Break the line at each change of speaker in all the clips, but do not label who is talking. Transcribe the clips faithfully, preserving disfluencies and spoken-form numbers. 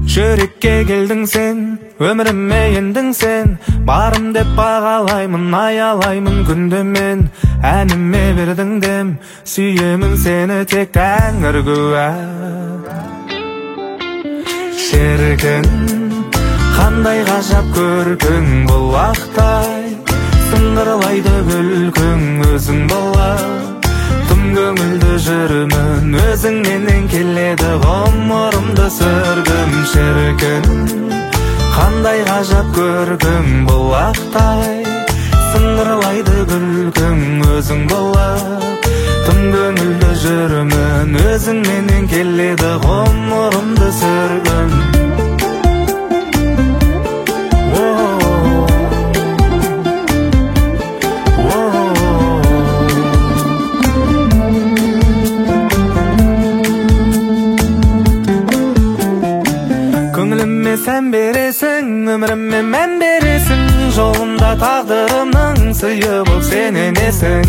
жүрекке келдің сен, өміріме ендің сен. Барым деп бағалаймын, аялаймын күнде мен. Әніме бердің дем, сүйемін сені тек тәңір куә. Шіркін, қандай ғажап көркің бұлақтай, сыңғырлайды күлкің өзің бола. Тым көңілді жүрмін, өзіңнен келеді ғұмырымды сүргім. Шіркін, қандай ғажап көркің бұлақтай, сыңғырлайды күлкің өзің бола. Тым көңілді жүрмін, өзіңнен келеді ғұмырымды сүргім. Көңіліме сән бересің, өміріме мән бересің. Жолымда тағдырымның сыйы болып сен енесің.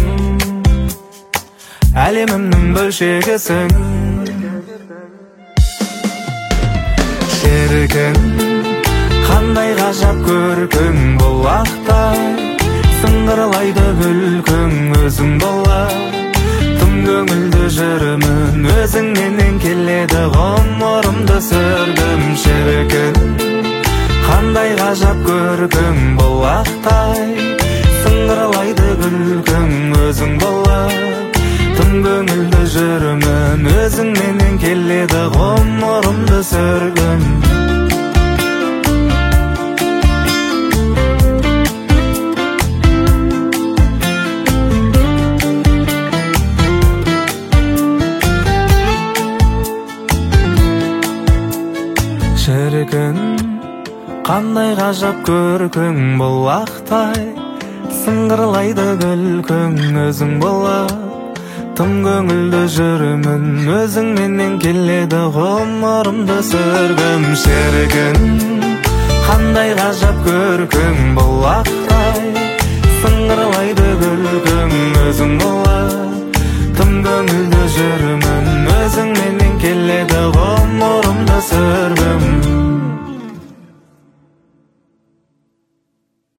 Әлемімнің бөлшегісің. Шіркін, қандай ғажап көркің бұлақтай, сыңғырлайды күлкің өзің бола. Тым көңілді жүрмін, өзіңнен келеді ғұмырымды сүргім. Шіркін, қандай ғажап көркің бұлақтай, сыңғырлайды күлкің өзің бола. Тым көңілді жүрмін, өзіңнен келеді ғұмырымды сүргім. Шіркін, қандай ғажап көркің бұлақтай, сыңғырлайды күлкің өзің бола. Тым көңілді жүрмін, өзіңнен келеді ғұмырымды сүргім. Шіркін, қандай ғажап көркің бұлақтай, сыңғырлайды